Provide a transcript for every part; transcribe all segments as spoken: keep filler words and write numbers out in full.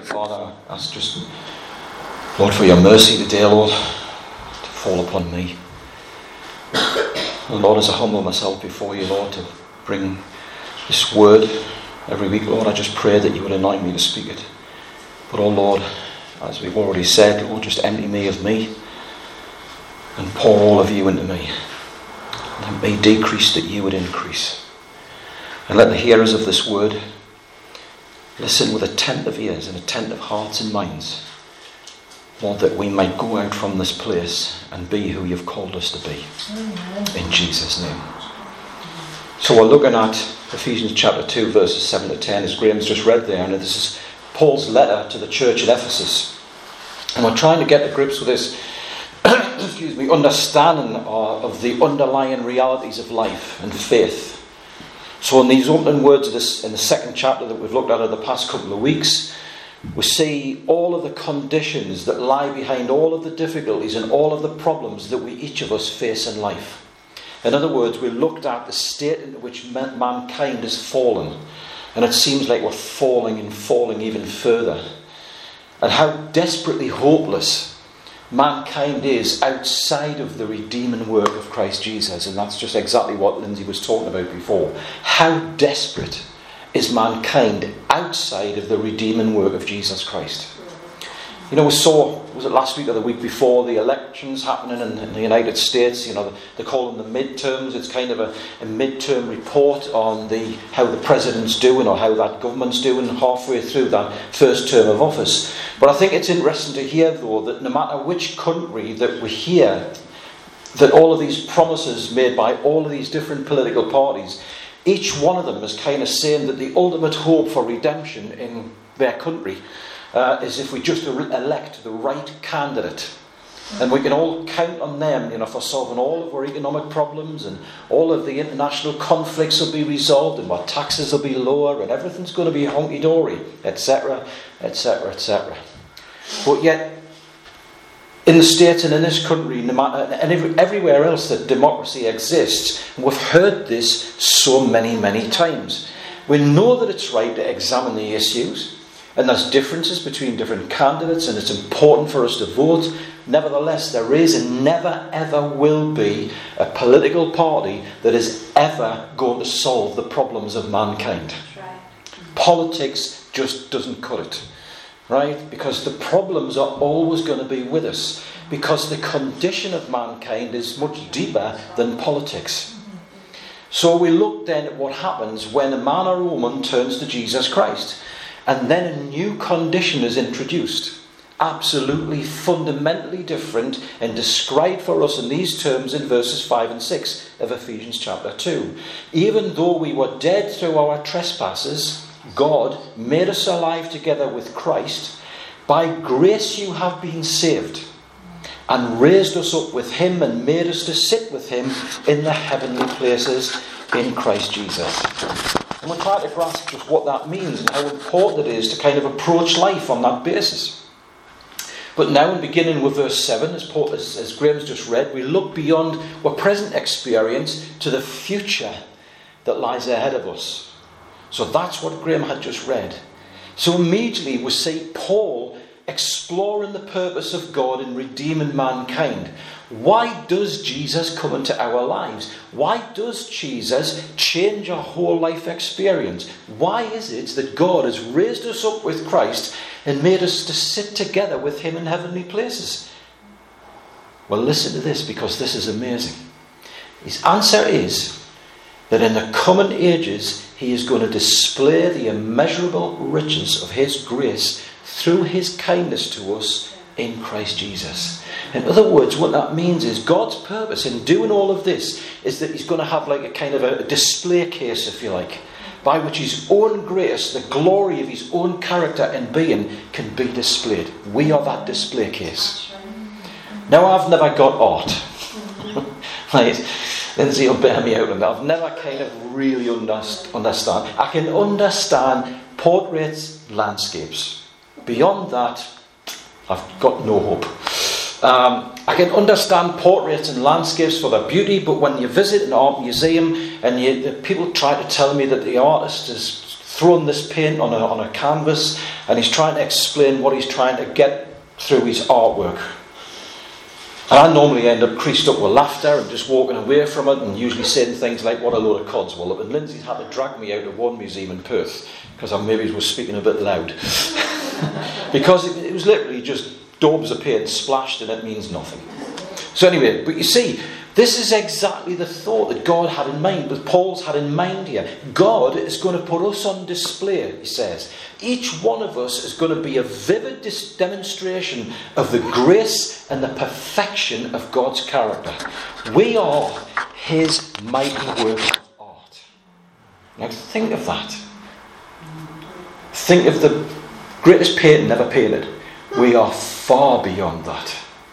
Father, I ask just, Lord, for your mercy today, Lord, to fall upon me. And Lord, as I humble myself before you, Lord, to bring this word every week, Lord, I just pray that you would anoint me to speak it. But oh Lord, as we've already said, Lord, just empty me of me and pour all of you into me. Let me decrease that you would increase. And let the hearers of this word listen with attentive ears and attentive hearts and minds, Lord, that we might go out from this place and be who you've called us to be. In Jesus' name. So we're looking at Ephesians chapter two, verses seven to ten, as Graham's just read there, and this is Paul's letter to the church at Ephesus. And we're trying to get to grips with this excuse me, understanding of the underlying realities of life and faith. So in these opening words of this, in the second chapter that we've looked at over the past couple of weeks, we see all of the conditions that lie behind all of the difficulties and all of the problems that we each of us face in life. In other words, we looked at the state in which mankind has fallen, and it seems like we're falling and falling even further, and how desperately hopeless mankind is outside of the redeeming work of Christ Jesus. And that's just exactly what Lindsay was talking about before. How desperate is mankind outside of the redeeming work of Jesus Christ? You know, we saw, was it last week or the week before, the elections happening in, in the United States. You know, they call them the midterms. It's kind of a, a midterm report on the how the president's doing or how that government's doing halfway through that first term of office. But I think it's interesting to hear, though, that no matter which country that we hear, that all of these promises made by all of these different political parties, each one of them is kind of saying that the ultimate hope for redemption in their country Uh, is if we just elect the right candidate, and we can all count on them, you know, for solving all of our economic problems, and all of the international conflicts will be resolved, and our taxes will be lower, and everything's going to be honky-dory, etc, etc, et cetera. But yet, in the States and in this country, no matter, and every, everywhere else that democracy exists, and we've heard this so many, many times, we know that it's right to examine the issues. And there's differences between different candidates, and it's important for us to vote. Nevertheless, there is and never ever will be a political party that is ever going to solve the problems of mankind. Right. Politics just doesn't cut it, right? Because the problems are always going to be with us, because the condition of mankind is much deeper than politics. So we look then at what happens when a man or a woman turns to Jesus Christ. And then a new condition is introduced, absolutely fundamentally different, and described for us in these terms in verses five and six of Ephesians chapter two. Even though we were dead through our trespasses, God made us alive together with Christ. By grace you have been saved, and raised us up with him, and made us to sit with him in the heavenly places in Christ Jesus. And we're trying to grasp just what that means and how important it is to kind of approach life on that basis. But now, in beginning with verse seven, as, Paul, as, as Graham's just read, we look beyond our present experience to the future that lies ahead of us. So that's what Graham had just read. So immediately we see Paul exploring the purpose of God in redeeming mankind. Why does Jesus come into our lives? Why does Jesus change our whole life experience? Why is it that God has raised us up with Christ and made us to sit together with him in heavenly places? Well, listen to this, because this is amazing. His answer is that in the coming ages he is going to display the immeasurable riches of his grace through his kindness to us in Christ Jesus. In other words, what that means is God's purpose in doing all of this is that he's going to have like a kind of a display case, if you like, by which his own grace, the glory of his own character and being, can be displayed. We are that display case. Now, I've never got art. Right? Lindsay will bear me out on that. I've never kind of really understand. I can understand portraits, landscapes. Beyond that, I've got no hope. Um, I can understand portraits and landscapes for their beauty, but when you visit an art museum and you, the people try to tell me that the artist has thrown this paint on a, on a canvas, and he's trying to explain what he's trying to get through his artwork. And I normally end up creased up with laughter and just walking away from it, and usually saying things like, what a load of codswallop. And Lindsay's had to drag me out of one museum in Perth because I maybe was speaking a bit loud. Because it, it was literally just daubs of paint splashed, and it means nothing. So anyway, but you see, this is exactly the thought that God had in mind, that Paul's had in mind here. God is going to put us on display, he says. Each one of us is going to be a vivid dis- demonstration of the grace and the perfection of God's character. We are his mighty work of art. Now think of that. Think of the greatest painter never painted. We are far beyond that.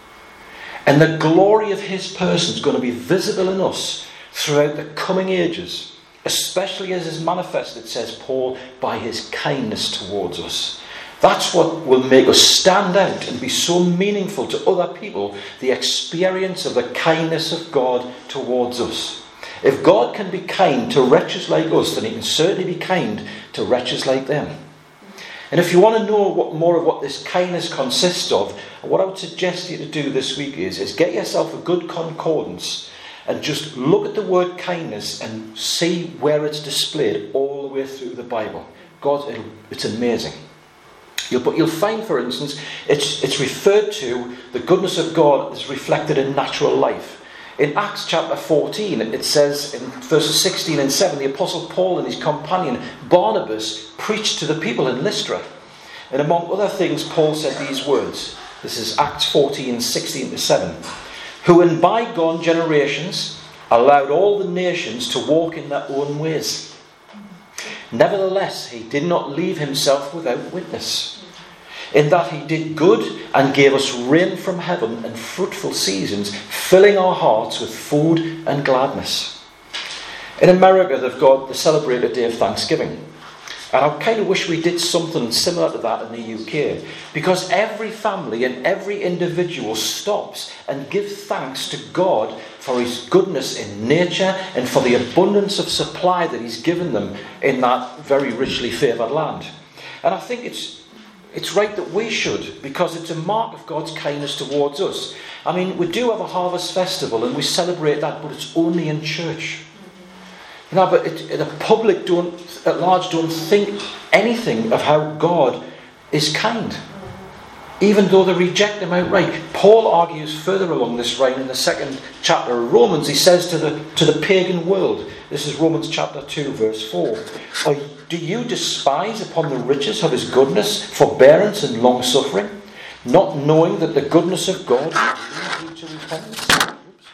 And the glory of his person is going to be visible in us throughout the coming ages, especially as is manifested, says Paul, by his kindness towards us. That's what will make us stand out and be so meaningful to other people, the experience of the kindness of God towards us. If God can be kind to wretches like us, then he can certainly be kind to wretches like them. And if you want to know what more of what this kindness consists of, what I would suggest you to do this week is, is get yourself a good concordance and just look at the word kindness and see where it's displayed all the way through the Bible. God, it'll, it's amazing. You'll, but you'll find, for instance, it's, it's referred to, the goodness of God is reflected in natural life. In Acts chapter fourteen, it says in verses sixteen and seven, the Apostle Paul and his companion Barnabas preached to the people in Lystra. And among other things, Paul said these words. This is Acts fourteen, sixteen to seven. Who in bygone generations allowed all the nations to walk in their own ways. Nevertheless, he did not leave himself without witness, in that he did good and gave us rain from heaven and fruitful seasons, filling our hearts with food and gladness. In America, they've got the celebrated day of Thanksgiving. And I kind of wish we did something similar to that in the U K. Because every family and every individual stops and gives thanks to God for his goodness in nature and for the abundance of supply that he's given them in that very richly favoured land. And I think it's It's right that we should, because it's a mark of God's kindness towards us. I mean, we do have a harvest festival and we celebrate that, but it's only in church. You know, but it, the public don't, at large, don't think anything of how God is kind, even though they reject him outright. Paul argues further along this line in the second chapter of Romans. He says to the to the pagan world, this is Romans chapter two, verse four, or do you despise upon the riches of his goodness, forbearance and long suffering, not knowing that the goodness of God will lead you to repentance? Oops.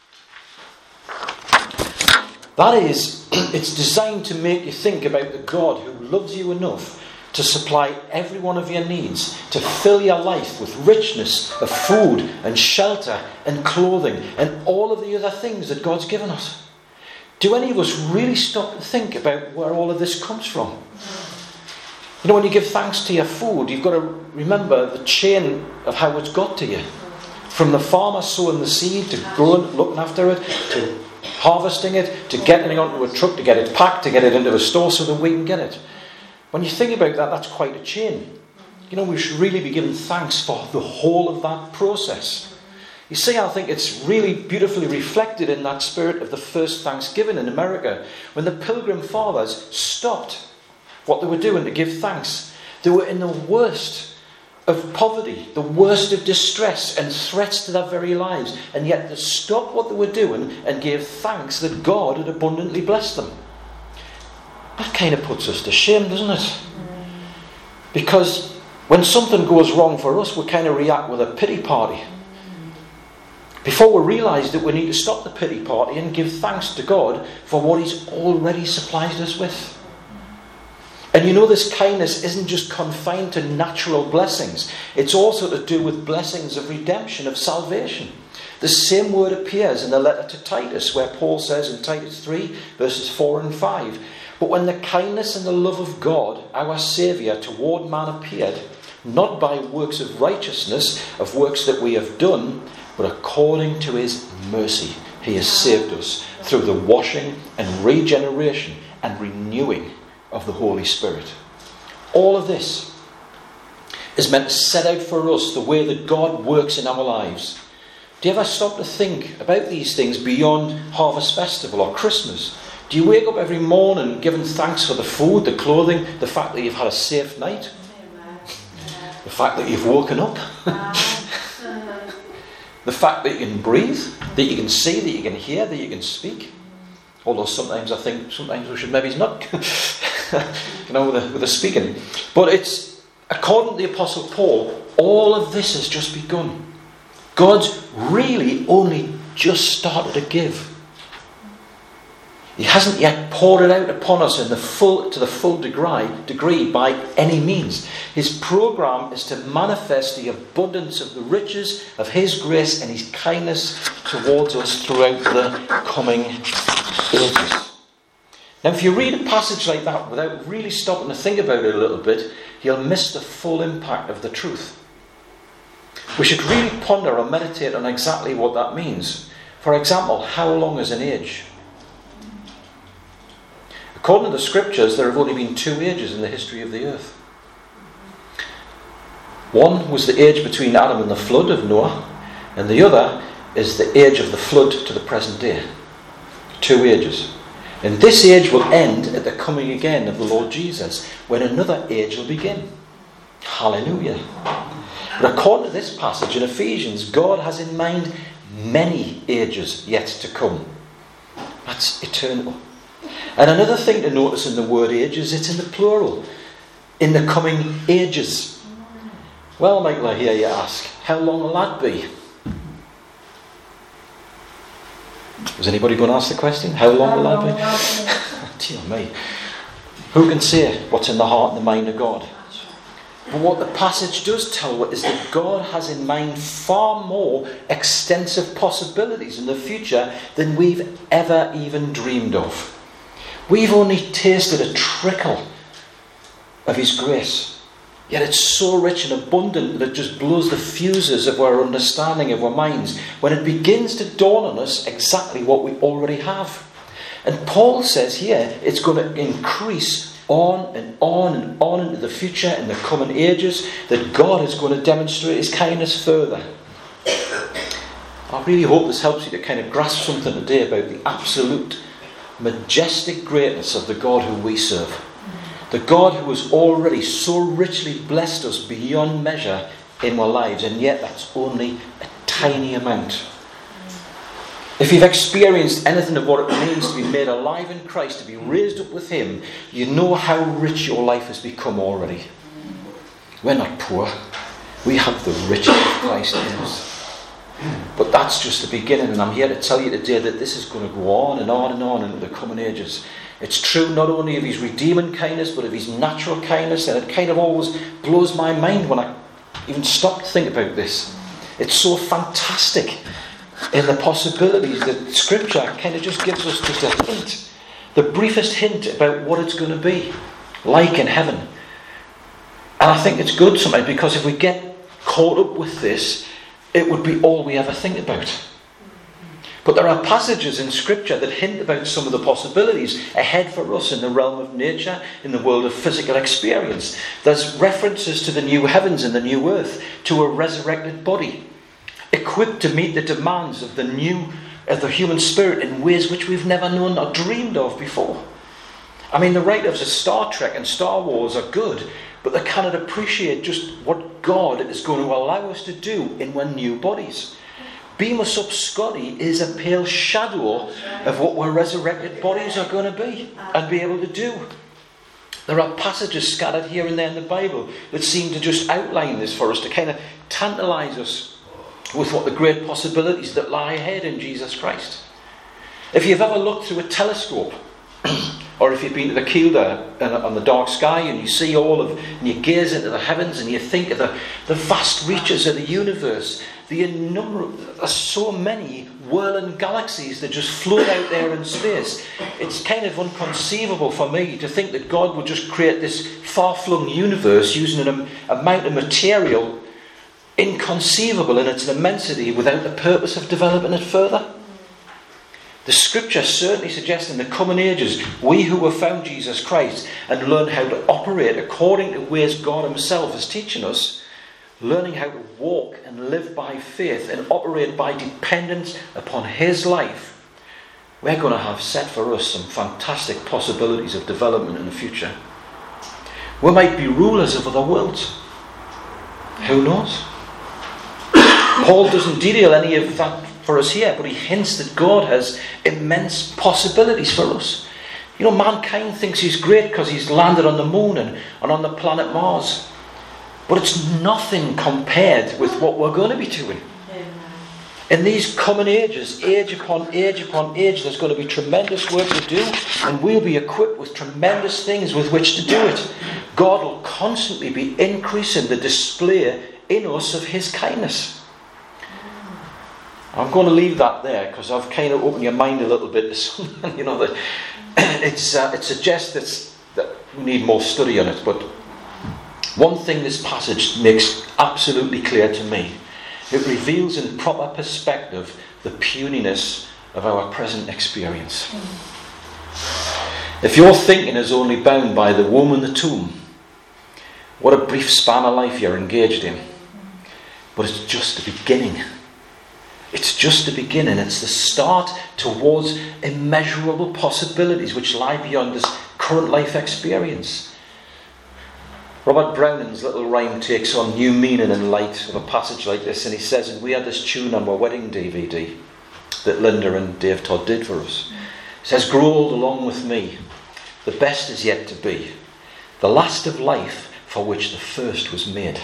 That is, it's designed to make you think about the God who loves you enough to supply every one of your needs, to fill your life with richness of food and shelter and clothing and all of the other things that God's given us. Do any of us really stop and think about where all of this comes from? You know, when you give thanks to your food, you've got to remember the chain of how it's got to you. From the farmer sowing the seed, to growing, looking after it, to harvesting it, to getting it onto a truck, to get it packed, to get it into a store so that we can get it. When you think about that, that's quite a chain. You know, we should really be giving thanks for the whole of that process. You see, I think it's really beautifully reflected in that spirit of the first Thanksgiving in America, when the Pilgrim Fathers stopped what they were doing to give thanks. They were in the worst of poverty, the worst of distress and threats to their very lives, and yet they stopped what they were doing and gave thanks that God had abundantly blessed them. That kind of puts us to shame, doesn't it? Because when something goes wrong for us, we kind of react with a pity party, before we realise that we need to stop the pity party and give thanks to God for what he's already supplied us with. And you know, this kindness isn't just confined to natural blessings. It's also to do with blessings of redemption, of salvation. The same word appears in the letter to Titus, where Paul says in Titus three, verses four and five, but when the kindness and the love of God, our Saviour, toward man appeared, not by works of righteousness, of works that we have done, but according to his mercy, he has saved us through the washing and regeneration and renewing of the Holy Spirit. All of this is meant to set out for us the way that God works in our lives. Do you ever stop to think about these things beyond Harvest Festival or Christmas? Do you wake up every morning giving thanks for the food, the clothing, the fact that you've had a safe night? The fact that you've woken up? The fact that you can breathe, that you can see, that you can hear, that you can speak? Although sometimes I think, sometimes we should maybe not, you know, with the, with the speaking. But it's, according to the Apostle Paul, all of this has just begun. God's really only just started to give. He hasn't yet poured it out upon us in the full, to the full degree, degree by any means. His program is to manifest the abundance of the riches of His grace and His kindness towards us throughout the coming ages. Now, if you read a passage like that without really stopping to think about it a little bit, you'll miss the full impact of the truth. We should really ponder or meditate on exactly what that means. For example, how long is an age? According to the scriptures, there have only been two ages in the history of the earth. One was the age between Adam and the flood of Noah, and the other is the age of the flood to the present day. Two ages. And this age will end at the coming again of the Lord Jesus, when another age will begin. Hallelujah. But according to this passage in Ephesians, God has in mind many ages yet to come. That's eternal. And another thing to notice in the word ages, it's in the plural. In the coming ages. Well, Michael, I hear you ask, how long will that be? Is anybody going to ask the question? How long will that be? Dear me. Who can say what's in the heart and the mind of God? But what the passage does tell us is that God has in mind far more extensive possibilities in the future than we've ever even dreamed of. We've only tasted a trickle of His grace. Yet it's so rich and abundant that it just blows the fuses of our understanding of our minds when it begins to dawn on us exactly what we already have. And Paul says here it's going to increase on and on and on into the future in the coming ages, that God is going to demonstrate His kindness further. I really hope this helps you to kind of grasp something today about the absolute majestic greatness of the God who we serve. The God who has already so richly blessed us beyond measure in our lives, and yet that's only a tiny amount. If you've experienced anything of what it means to be made alive in Christ, to be raised up with Him, you know how rich your life has become already. We're not poor. We have the riches of Christ in us. But that's just the beginning, and I'm here to tell you today that this is going to go on and on and on into the coming ages. It's true not only of His redeeming kindness, but of His natural kindness, and it kind of always blows my mind when I even stop to think about this. It's so fantastic in the possibilities that Scripture kind of just gives us just a hint, the briefest hint about what it's going to be like in heaven. And I think it's good sometimes, because if we get caught up with this, it would be all we ever think about. But there are passages in Scripture that hint about some of the possibilities ahead for us in the realm of nature, in the world of physical experience. There's references to the new heavens and the new earth, to a resurrected body, equipped to meet the demands of the new, of the human spirit in ways which we've never known or dreamed of before. I mean, the writers of Star Trek and Star Wars are good, but they cannot appreciate just what God is going to allow us to do in our new bodies. Beam us up, Scotty, is a pale shadow of what our resurrected bodies are going to be and be able to do. There are passages scattered here and there in the Bible that seem to just outline this for us, to kind of tantalise us with what the great possibilities that lie ahead in Jesus Christ. If you've ever looked through a telescope, or if you've been to the Kielder on the dark sky and you see all of, and you gaze into the heavens and you think of the, the vast reaches of the universe, the innumerable, there's so many whirling galaxies that just float out there in space. It's kind of inconceivable for me to think that God would just create this far-flung universe using an amount of material inconceivable in its immensity without the purpose of developing it further. The scripture certainly suggests in the coming ages, we who have found Jesus Christ and learn how to operate according to ways God himself is teaching us, learning how to walk and live by faith and operate by dependence upon his life, we're going to have set for us some fantastic possibilities of development in the future. We might be rulers of other worlds. Who knows? Paul doesn't detail any of that for us here, but he hints that God has immense possibilities for us. You know, mankind thinks he's great because he's landed on the moon and, and on the planet Mars. But it's nothing compared with what we're going to be doing. In these coming ages, age upon age upon age, there's going to be tremendous work to do, and we'll be equipped with tremendous things with which to do it. God will constantly be increasing the display in us of his kindness. I'm going to leave that there because I've kind of opened your mind a little bit to something, you know, that it's, uh, it suggests that's, that we need more study on it. But one thing this passage makes absolutely clear to me, it reveals in proper perspective the puniness of our present experience. If your thinking is only bound by the womb and the tomb, what a brief span of life you're engaged in. But it's just the beginning. It's just the beginning. It's the start towards immeasurable possibilities which lie beyond this current life experience. Robert Browning's little rhyme takes on new meaning in light of a passage like this, and he says, and we had this tune on our wedding D V D that Linda and Dave Todd did for us. It says, grow old along with me. The best is yet to be. The last of life for which the first was made.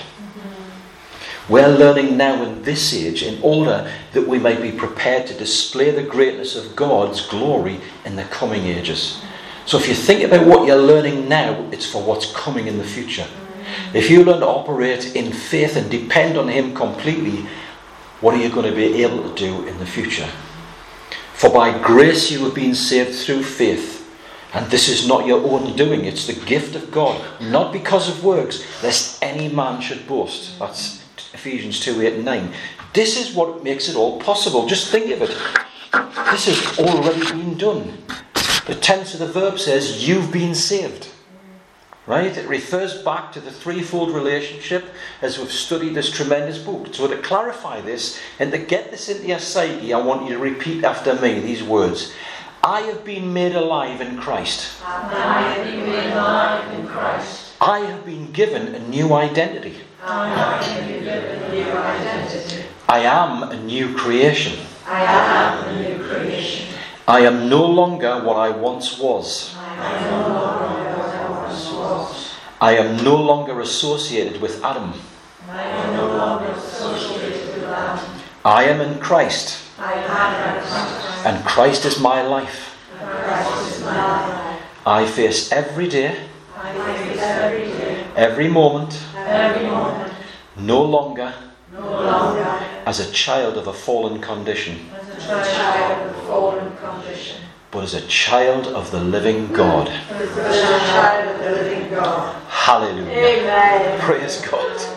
We're learning now in this age in order that we may be prepared to display the greatness of God's glory in the coming ages. So if you think about what you're learning now, it's for what's coming in the future. If you learn to operate in faith and depend on him completely, what are you going to be able to do in the future? For by grace you have been saved through faith. And this is not your own doing, it's the gift of God, not because of works, lest any man should boast. That's Ephesians two, eight and nine. This is what makes it all possible. Just think of it. This has already been done. The tense of the verb says, you've been saved. Right? It refers back to the threefold relationship as we've studied this tremendous book. So to clarify this and to get this into your psyche, I want you to repeat after me these words. I have been made alive in Christ. I have been made alive in Christ. I have been given a new identity. I have been given a new identity. I am a new creation. I am a new creation. I am no longer what I once was. I am no longer what I once was. I am no longer associated with Adam. I am no longer associated with Adam. I am in Christ. I am in Christ. And Christ is my life. And Christ is my life. I face every day, I face every day, every moment, every moment, no longer no longer as a child of a fallen condition, as a child of fallen condition, but as a child of the living God. but as a child of the living God. Hallelujah. Amen. Praise God.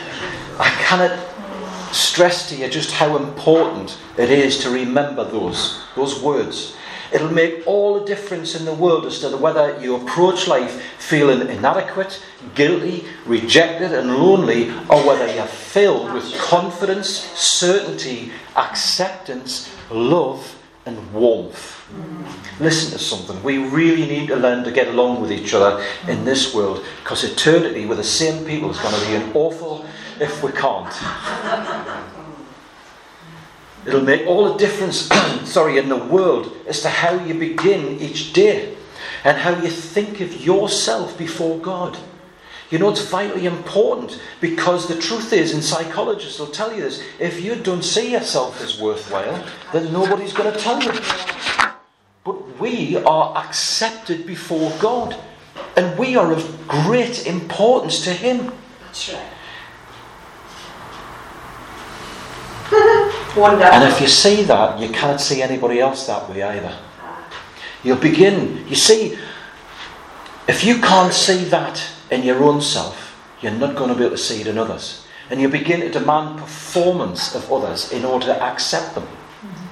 I cannot stress to you just how important it is to remember those, those words. It'll make all the difference in the world as to whether you approach life feeling inadequate, guilty, rejected and lonely, or whether you're filled with confidence, certainty, acceptance, love and warmth. Listen to something. We really need to learn to get along with each other in this world, because eternity with the same people is going to be an awful if we can't. It'll make all the difference sorry, in the world as to how you begin each day and how you think of yourself before God. You know, it's vitally important, because the truth is, and psychologists will tell you this, if you don't see yourself as worthwhile, then nobody's going to tell you. But we are accepted before God, and we are of great importance to him. That's right. Wonderful. And if you see that, you can't see anybody else that way either. You'll begin, you see, if you can't see that in your own self, you're not going to be able to see it in others. And you begin to demand performance of others in order to accept them.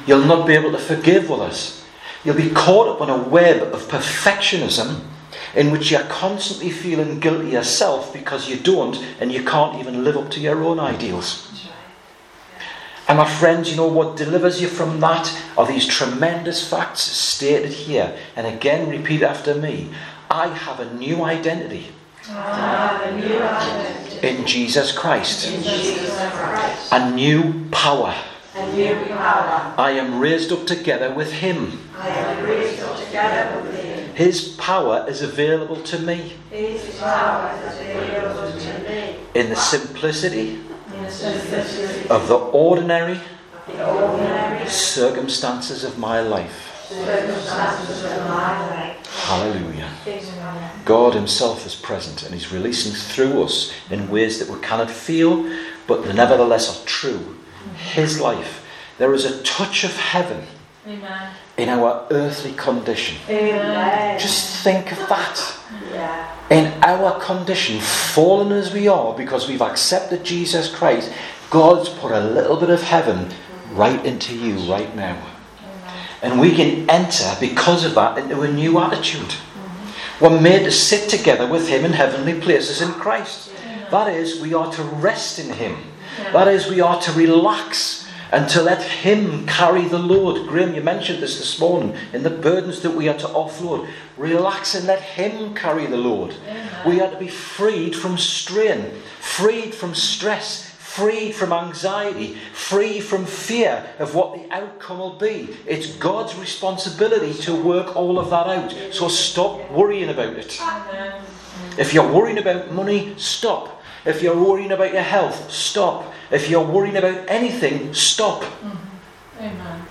You'll not be able to forgive others. You'll be caught up in a web of perfectionism in which you're constantly feeling guilty yourself because you don't and you can't even live up to your own ideals. And my friends, you know what delivers you from that are these tremendous facts stated here. And again, repeat after me. I have a new identity. I have a new identity. In Jesus Christ. In Jesus Christ. A new power. A new power. I am raised up together with Him. I am raised up together with Him. His power is available to me. His power is available to me. In the simplicity In the simplicity of the ordinary of the ordinary circumstances of my life. circumstances of my life. Hallelujah. Amen. God Himself is present and He's releasing through us in ways that we cannot feel, but nevertheless are true. His life. There is a touch of heaven Amen. in our earthly condition. Amen. Just think of that. Yeah. In our condition, fallen as we are because we've accepted Jesus Christ, God's put a little bit of heaven right into you right now. And we can enter, because of that, into a new attitude. We're made to sit together with Him in heavenly places in Christ. That is, we are to rest in Him. That is, we are to relax and to let Him carry the load. Graham, you mentioned this this morning, in the burdens that we are to offload. Relax and let Him carry the load. We are to be freed from strain, freed from stress, freed from anxiety, free from fear of what the outcome will be. It's God's responsibility to work all of that out. So stop worrying about it. If you're worrying about money, stop. If you're worrying about your health, stop. If you're worrying about anything, stop. Amen.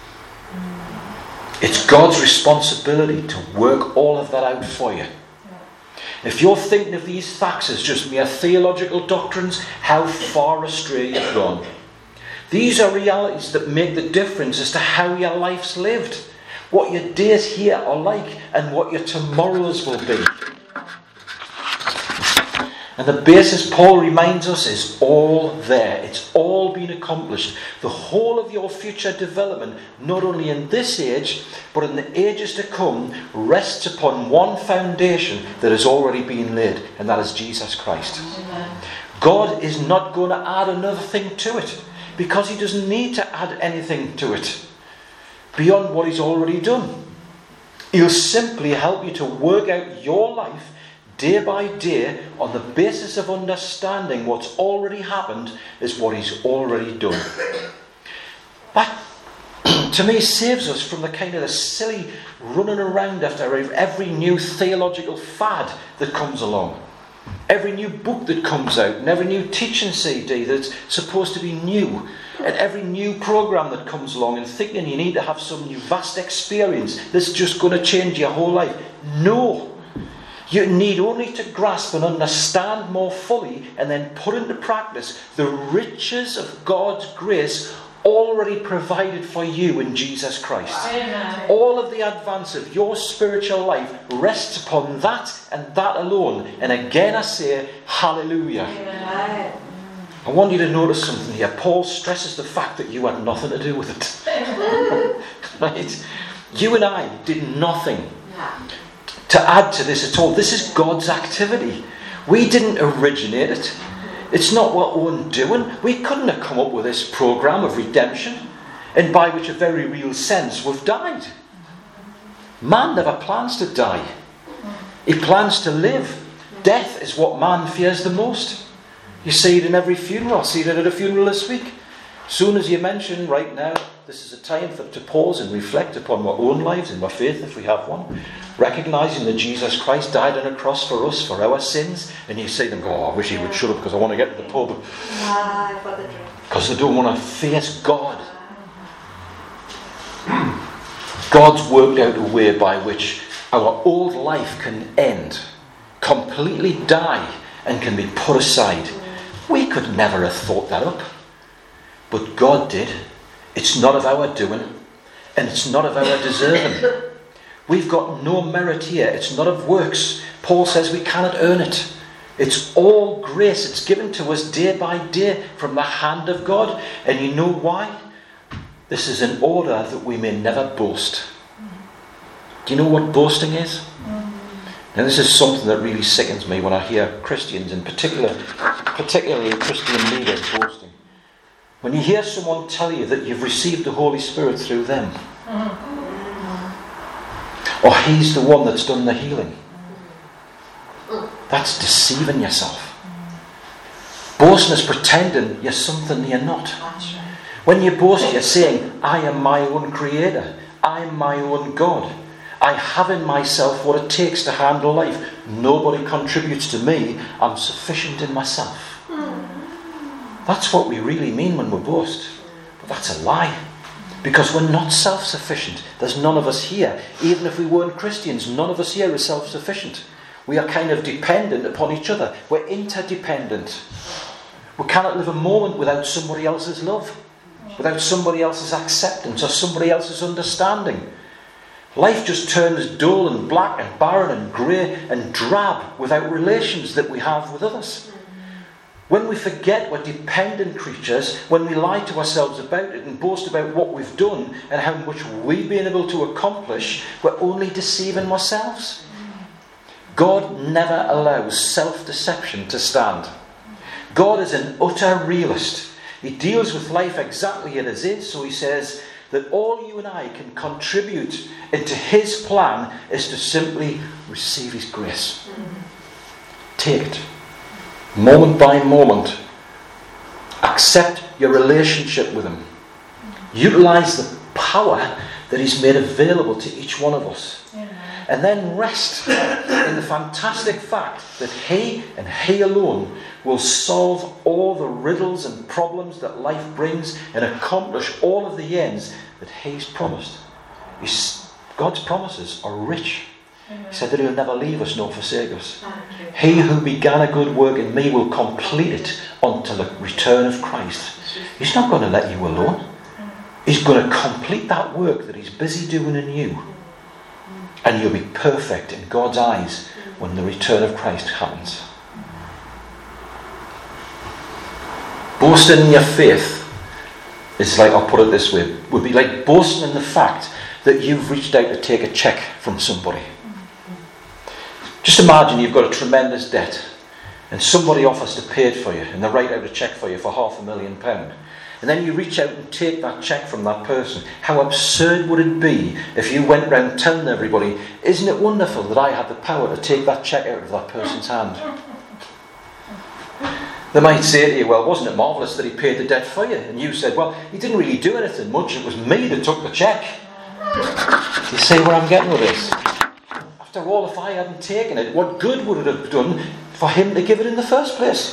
It's God's responsibility to work all of that out for you. If you're thinking of these facts as just mere theological doctrines, how far astray you've gone. These are realities that make the difference as to how your life's lived, what your days here are like, and what your tomorrows will be. And the basis, Paul reminds us, is all there. It's all been accomplished. The whole of your future development, not only in this age, but in the ages to come, rests upon one foundation that has already been laid, and that is Jesus Christ. Amen. God is not going to add another thing to it, because He doesn't need to add anything to it beyond what He's already done. He'll simply help you to work out your life day by day on the basis of understanding what's already happened is what He's already done. That, to me, saves us from the kind of the silly running around after every new theological fad that comes along. Every new book that comes out and every new teaching C D that's supposed to be new. And every new program that comes along and thinking you need to have some new vast experience that's just going to change your whole life. No. You need only to grasp and understand more fully and then put into practice the riches of God's grace already provided for you in Jesus Christ. Amen. All of the advance of your spiritual life rests upon that and that alone. And again I say, hallelujah. Amen. I want you to notice something here. Paul stresses the fact that you had nothing to do with it. Right? You and I did nothing to add to this at all. This is God's activity. We didn't originate it. It's not what we're doing. We couldn't have come up with this program of redemption, and by which a very real sense we've died. Man never plans to die. He plans to live. Death is what man fears the most. You see it in every funeral. I see it at a funeral this week. As soon as you mention right now, this is a time for to pause and reflect upon our own lives and our faith, if we have one, recognising that Jesus Christ died on a cross for us, for our sins, and you say to them, oh, I wish He would shut up because I want to get to the pub. Because they don't want to face God. God's worked out a way by which our old life can end, completely die, and can be put aside. We could never have thought that up. But God did. It's not of our doing, and it's not of our deserving. We've got no merit here. It's not of works. Paul says we cannot earn it. It's all grace. It's given to us day by day from the hand of God. And you know why? This is in order that we may never boast. Do you know what boasting is? Now this is something that really sickens me when I hear Christians, in particular, particularly Christian leaders, boasting. When you hear someone tell you that you've received the Holy Spirit through them, or He's the one that's done the healing, that's deceiving yourself. Boasting is pretending you're something you're not. When you boast, you're saying, I am my own creator. I'm my own God. I have in myself what it takes to handle life. Nobody contributes to me. I'm sufficient in myself. That's what we really mean when we boast. But that's a lie. Because we're not self-sufficient. There's none of us here. Even if we weren't Christians, none of us here is self-sufficient. We are kind of dependent upon each other. We're interdependent. We cannot live a moment without somebody else's love, without somebody else's acceptance or somebody else's understanding. Life just turns dull and black and barren and grey and drab without relations that we have with others. When we forget we're dependent creatures, when we lie to ourselves about it and boast about what we've done and how much we've been able to accomplish, we're only deceiving ourselves. God never allows self-deception to stand. God is an utter realist. He deals with life exactly as it is, so he says that all you and I can contribute into his plan is to simply receive his grace. Take it. Moment by moment. Accept your relationship with him. Utilize the power that he's made available to each one of us. And then rest in the fantastic fact that he and he alone will solve all the riddles and problems that life brings and accomplish all of the ends that he's promised. He's, God's promises are rich. He said that he'll never leave us nor forsake us. He who began a good work in me will complete it until the return of Christ. He's not going to let you alone. He's going to complete that work that he's busy doing in you. And you'll be perfect in God's eyes when the return of Christ happens. Boasting in your faith is like, I'll put it this way, would be like boasting in the fact that you've reached out to take a cheque from somebody. Just imagine you've got a tremendous debt and somebody offers to pay it for you and they write out a cheque for you for half a million pound. And then you reach out and take that cheque from that person. How absurd would it be if you went round telling everybody, isn't it wonderful that I had the power to take that cheque out of that person's hand? They might say to you, well, wasn't it marvellous that he paid the debt for you? And you said, well, he didn't really do anything much. It was me that took the cheque. You see where I'm getting with this? After all, if I hadn't taken it, what good would it have done for him to give it in the first place?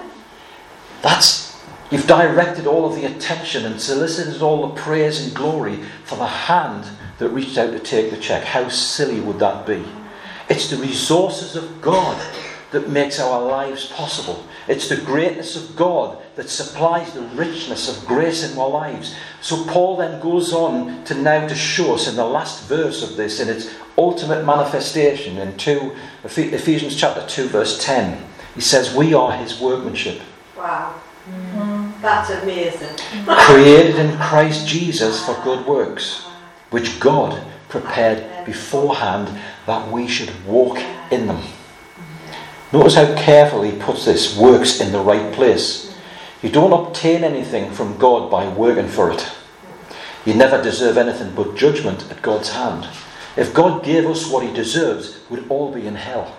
That's You've directed all of the attention and solicited all the praise and glory for the hand that reached out to take the cheque. How silly would that be? It's the resources of God that makes our lives possible. It's the greatness of God that supplies the richness of grace in our lives. So Paul then goes on to now to show us in the last verse of this, in its ultimate manifestation in two, Ephesians chapter two verse ten. He says, we are his workmanship. Wow. Mm. That's amazing. Created in Christ Jesus for good works, which God prepared beforehand that we should walk in them. Notice how carefully he puts this, works in the right place. You don't obtain anything from God by working for it. You never deserve anything but judgment at God's hand. If God gave us what he deserves, we'd all be in hell.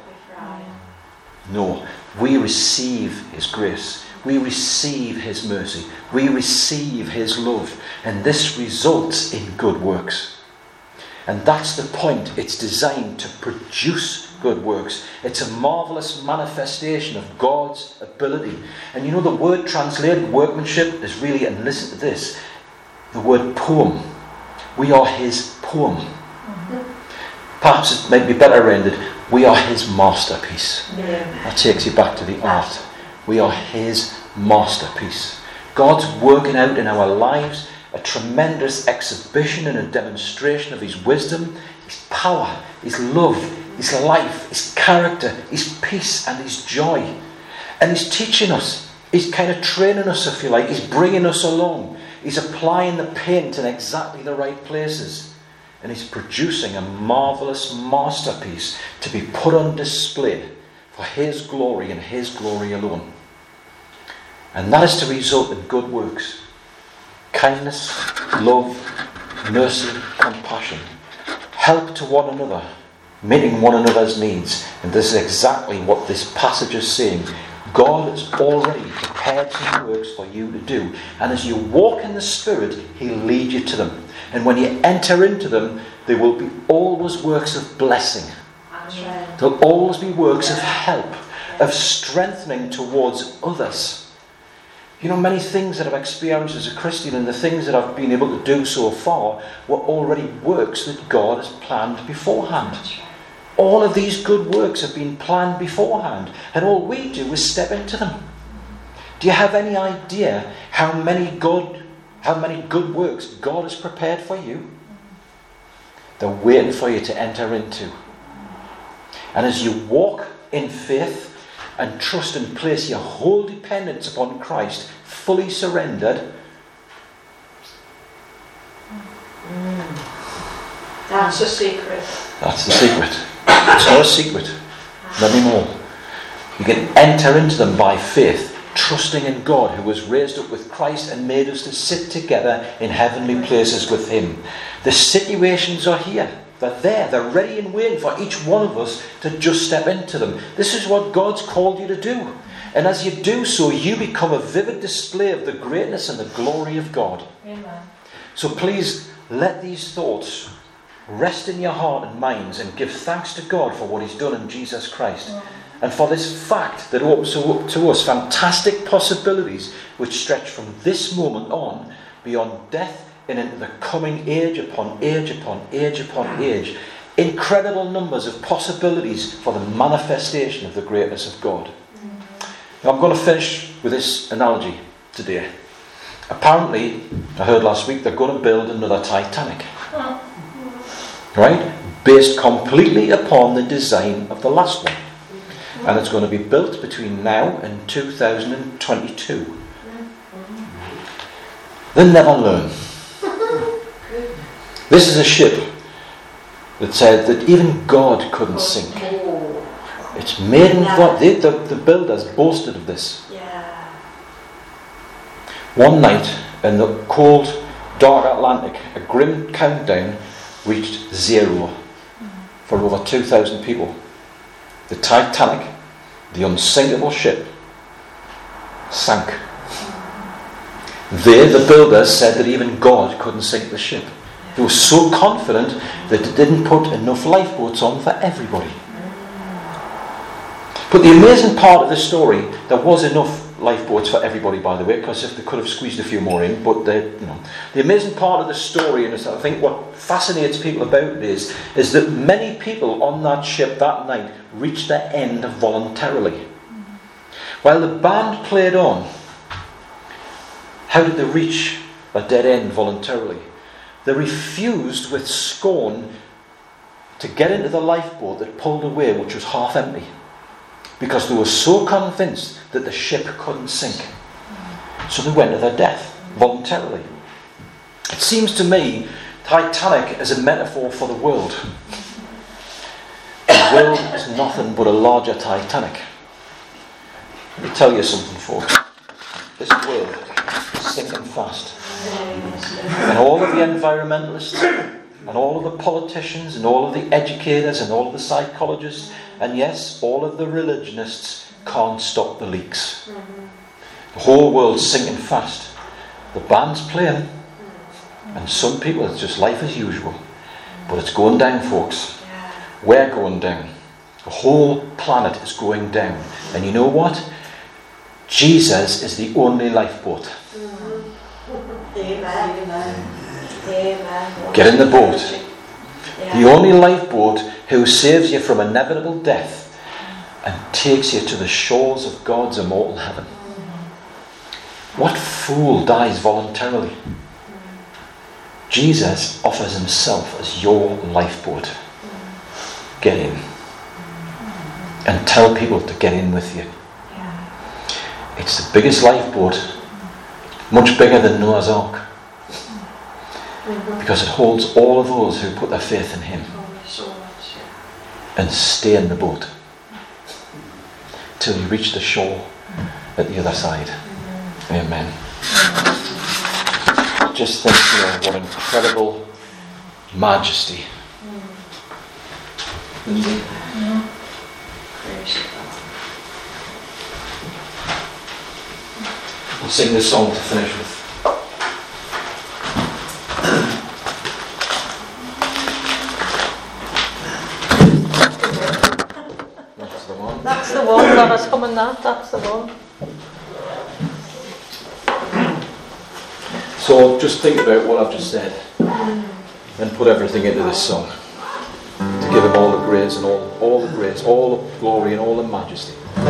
No, we receive his grace. We receive his mercy. We receive his love. And this results in good works. And that's the point. It's designed to produce good works. It's a marvellous manifestation of God's ability. And you know the word translated workmanship is really, and listen to this, the word poem. We are his poem. Mm-hmm. Perhaps it might be better rendered, we are his masterpiece. Yeah. That takes you back to the art. We are his masterpiece. God's working out in our lives a tremendous exhibition and a demonstration of his wisdom, his power, his love, his life, his character, his peace and his joy. And he's teaching us. He's kind of training us, if you like. He's bringing us along. He's applying the paint in exactly the right places. And he's producing a marvellous masterpiece to be put on display for his glory and his glory alone. And that is to result in good works. Kindness, love, mercy, compassion. Help to one another, meeting one another's needs. And this is exactly what this passage is saying. God has already prepared some works for you to do. And as you walk in the Spirit, he'll lead you to them. And when you enter into them, there will be always works of blessing. Amen. There'll always be works of help, of strengthening towards others. You know, many things that I've experienced as a Christian and the things that I've been able to do so far were already works that God has planned beforehand. All of these good works have been planned beforehand, and all we do is step into them. Do you have any idea how many good, how many good works God has prepared for you? They're waiting for you to enter into. And as you walk in faith and trust and place your whole dependence upon Christ, fully surrendered, mm. That's the secret. That's the secret. It's not a secret. Not anymore. You can enter into them by faith, trusting in God, who was raised up with Christ and made us to sit together in heavenly places with him. The situations are here. They're there. They're ready and waiting for each one of us to just step into them. This is what God's called you to do. And as you do so, you become a vivid display of the greatness and the glory of God. Amen. So please let these thoughts rest in your heart and minds, and give thanks to God for what he's done in Jesus Christ. Mm. And for this fact that opens up to us fantastic possibilities which stretch from this moment on beyond death and into the coming age upon age upon age upon age. Incredible numbers of possibilities for the manifestation of the greatness of God. Mm. Now I'm going to finish with this analogy today. Apparently, I heard last week, they're going to build another Titanic. Mm. Right? Based completely upon the design of the last one. And it's going to be built between now and two thousand twenty-two. They'll never learn. This is a ship that said that even God couldn't sink. It's made in what the, the, the builders boasted of this. One night in the cold, dark Atlantic, a grim countdown reached zero for over two thousand people. The Titanic, the unsinkable ship, sank. They, the builders, said that even God couldn't sink the ship. They were so confident that they didn't put enough lifeboats on for everybody. But the amazing part of the story, there was enough lifeboats for everybody, by the way, because if they could have squeezed a few more in, but they, you know, the amazing part of the story, and I think what fascinates people about it is, is that many people on that ship that night reached their end voluntarily. While the band played on, how did they reach a dead end voluntarily? They refused with scorn to get into the lifeboat that pulled away, which was half empty, because they were so convinced that the ship couldn't sink. So they went to their death voluntarily. It seems to me Titanic is a metaphor for the world. The world is nothing but a larger Titanic. Let me tell you something, folks. This world is sinking fast. And all of the environmentalists and all of the politicians and all of the educators and all of the psychologists and yes, all of the religionists can't stop the leaks. The whole world's sinking fast. The band's playing, and some people it's just life as usual. But it's going down, folks. We're going down. The whole planet is going down. And you know what? Jesus is the only lifeboat. Amen. Amen. Get in the boat. The only lifeboat who saves you from inevitable death and takes you to the shores of God's immortal heaven. What fool dies voluntarily? Jesus offers himself as your lifeboat. Get in. And tell people to get in with you. It's the biggest lifeboat, much bigger than Noah's Ark. Mm-hmm. Because it holds all of those who put their faith in him So much, yeah. and stay in the boat till you reach the shore at the other side. Mm-hmm. Amen. Mm-hmm. Just think, you know, what incredible majesty. Mm-hmm. Mm-hmm. Praise God. We'll sing this song to finish with. That's the one. That's the one. God has come in that. That's the one. So just think about what I've just said and put everything into this song to give him all the grace and all, all the grace, all the glory and all the majesty.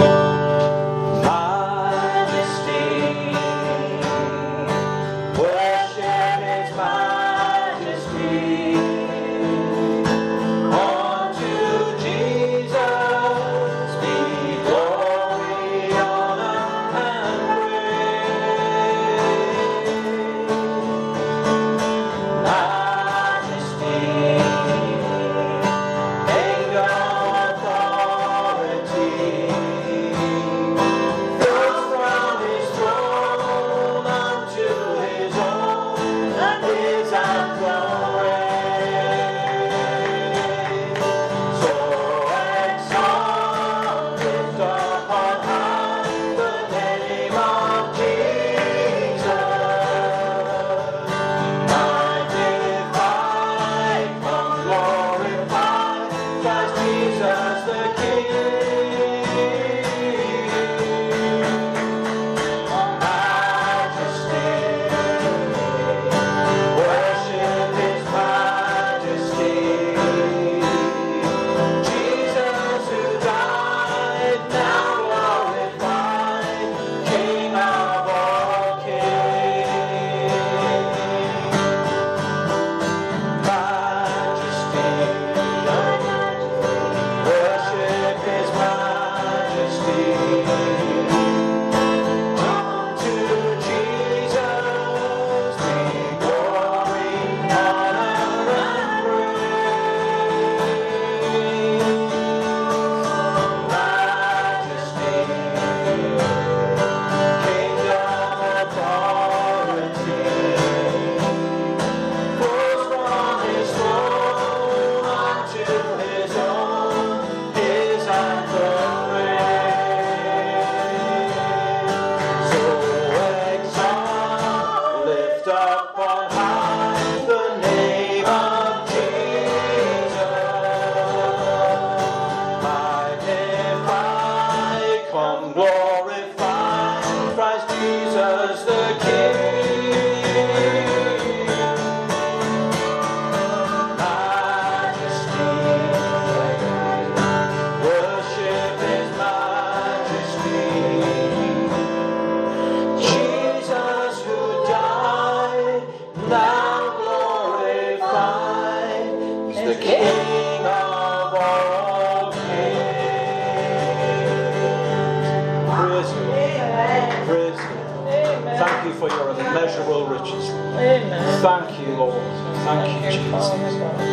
Thank you, Lord. Thank you, Jesus. And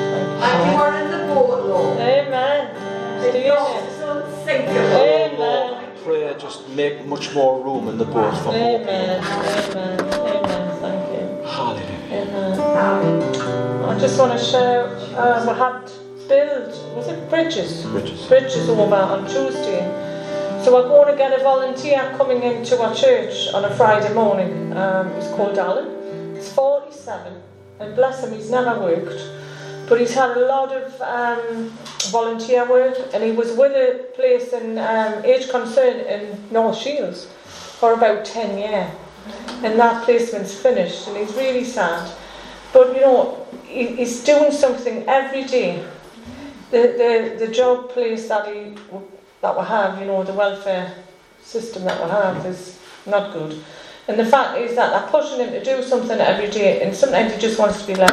you are in the boat, Lord. Amen. It's not unthinkable. Amen. I pray just make much more room in the boat for more Amen. people. Amen. Amen. Thank you. Hallelujah. Amen. I just want to share, um, we had build, was it Bridges? Bridges. Bridges over on Tuesday. So we're going to get a volunteer coming into our church on a Friday morning. Um, he's called Alan. He's forty-seven, and bless him, he's never worked, but he's had a lot of um, volunteer work, and he was with a place in um, Age Concern in North Shields for about ten years, and that placement's finished, and he's really sad. But you know, he, he's doing something every day. The the the job place that he that we have, you know, the welfare system that we have is not good. And the fact is that they're pushing him to do something every day, and sometimes he just wants to be left